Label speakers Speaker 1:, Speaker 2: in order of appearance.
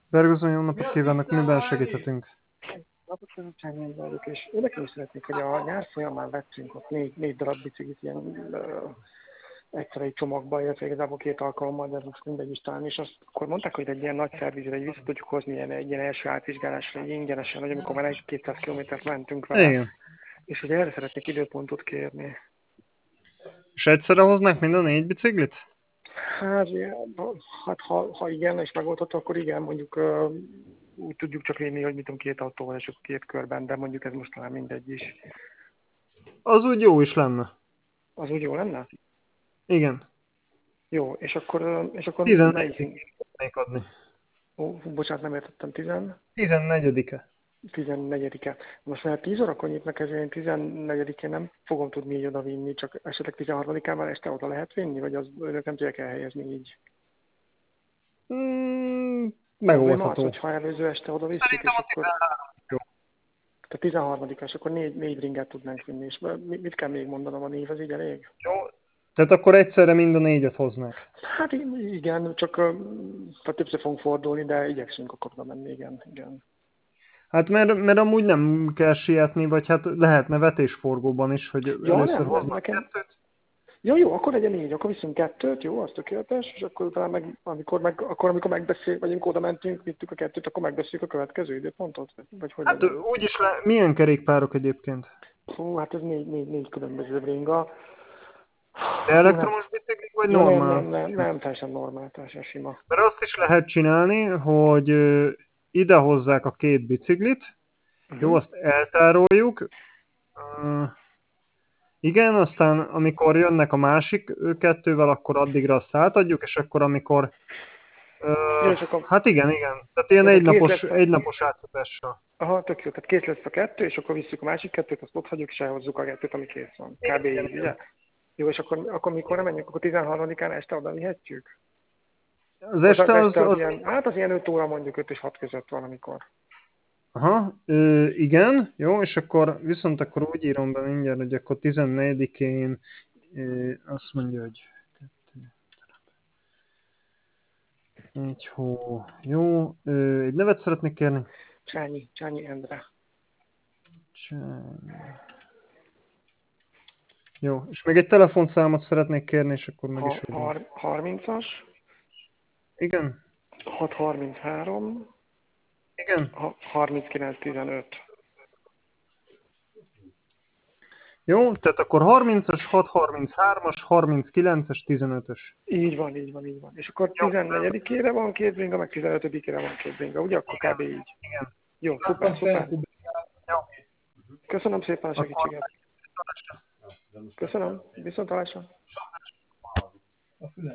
Speaker 1: Bergozon, jó napot kívánok, miben segíthetünk?
Speaker 2: Napot Szövetségnél vagyok, és érdekelni szeretnék, hogy a nyár folyamán vettünk ott négy darab biciklit ilyen egyszer egy csomagba, illetve igazából 2 alkalommal, de most mindegy is talán, és azt akkor mondták, hogy egy ilyen nagy szervizre egy vissza tudjuk hozni egy ilyen első átvizsgálásra, egy ingyenesen, hogy amikor már 200 kilométert mentünk vele,
Speaker 1: Igen.
Speaker 2: és hogy erre szeretnék időpontot kérni.
Speaker 1: És egyszerre hoznák mind a 4 biciklit?
Speaker 2: Hát, ha igen, és megoldható, akkor igen, mondjuk úgy tudjuk csak vinni, hogy mit tudom, 2 autóval és akkor 2 körben, de mondjuk ez most talán mindegy is.
Speaker 1: Az úgy jó is lenne.
Speaker 2: Az úgy jó lenne?
Speaker 1: Igen.
Speaker 2: Jó, és akkor
Speaker 1: 14-ig
Speaker 2: melyik?
Speaker 1: tudnék adni.
Speaker 2: Ó, bocsánat, nem értettem,
Speaker 1: 14-e.
Speaker 2: 14-e. Most már 10 órakor nyitnak, ezért én 14-én nem fogom tudni így oda vinni, csak esetleg 13-án már este oda lehet vinni, vagy az önök nem tudják elhelyezni így. Probléma az,
Speaker 1: Megoldható.
Speaker 2: hogyha előző este oda visszük, és akkor...
Speaker 1: Jó.
Speaker 2: Tehát 13-a, és akkor 4 ringet tudnánk vinni, és mit kell még mondanom, a név az így elég?
Speaker 1: Jó. Tehát akkor egyszerre mind a 4-et hoznák.
Speaker 2: Hát igen, csak tehát többször fogunk fordulni, de igyekszünk akkor oda menni, igen.
Speaker 1: Hát mert amúgy nem kell sietni, vagy hát lehetne vetésforgóban is, hogy
Speaker 2: Ja,
Speaker 1: először
Speaker 2: nem,
Speaker 1: hoznak
Speaker 2: nekem...
Speaker 1: 2-t.
Speaker 2: Jó, akkor legyen így, akkor viszünk 2, jó, az tökéletes, és akkor utána amikor megbeszél, vagy amikor oda mentünk, vittük a 2, akkor megbeszéljük a következő időpontot, vagy hogy
Speaker 1: Hát
Speaker 2: legyen?
Speaker 1: úgyis milyen kerékpárok egyébként?
Speaker 2: Hú, hát ez négy különböző bringa.
Speaker 1: De
Speaker 2: Hú, nem.
Speaker 1: elektromos biciklik, vagy
Speaker 2: Ja,
Speaker 1: normál?
Speaker 2: nem, teljesen normál, teljesen sima.
Speaker 1: Mert azt is lehet csinálni, hogy ide hozzák a 2 biciklit, jó,
Speaker 2: Uh-huh.
Speaker 1: azt eltároljuk, igen, aztán amikor jönnek a másik 2-vel, akkor addigra azt átadjuk, és akkor amikor,
Speaker 2: Jó, és akkor,
Speaker 1: hát igen, tehát ilyen
Speaker 2: jó, tehát kész lesz
Speaker 1: egynapos átadással.
Speaker 2: aha, tök jó, tehát kész lesz a 2, és akkor visszük a másik 2-t, azt ott hagyjuk, és elhozzuk a 2-t, ami kész van. Kb.
Speaker 1: Igen,
Speaker 2: így, ugye? Jó, és akkor mikor nem menjünk, akkor 13-án este oda vihetjük?
Speaker 1: az
Speaker 2: Az
Speaker 1: este
Speaker 2: este az
Speaker 1: az
Speaker 2: ilyen, hát az ilyen 5 óra mondjuk 5 és 6 között van, amikor.
Speaker 1: aha, igen, jó, és akkor viszont akkor úgy írom be mindjárt, hogy akkor 14-én azt mondja, hogy 1 hó, jó, egy nevet szeretnék kérni.
Speaker 2: Csányi Endre.
Speaker 1: Jó, és még egy telefonszámot szeretnék kérni, és akkor meg is adom.
Speaker 2: 30-as,
Speaker 1: Igen?
Speaker 2: 633,
Speaker 1: Igen?
Speaker 2: 3915.
Speaker 1: Jó, tehát akkor 30-as, 633-as, 39-es, 15-ös.
Speaker 2: Így van. És akkor
Speaker 1: Jó,
Speaker 2: 14-ére van 2 bringa, meg 15-ére van 2 bringa, ugye? Akkor kb. így.
Speaker 1: igen.
Speaker 2: Jó, szuper.
Speaker 1: Jó,
Speaker 2: Köszönöm szépen a
Speaker 1: akkor
Speaker 2: segítséget. Köszönöm. Viszontlátásra.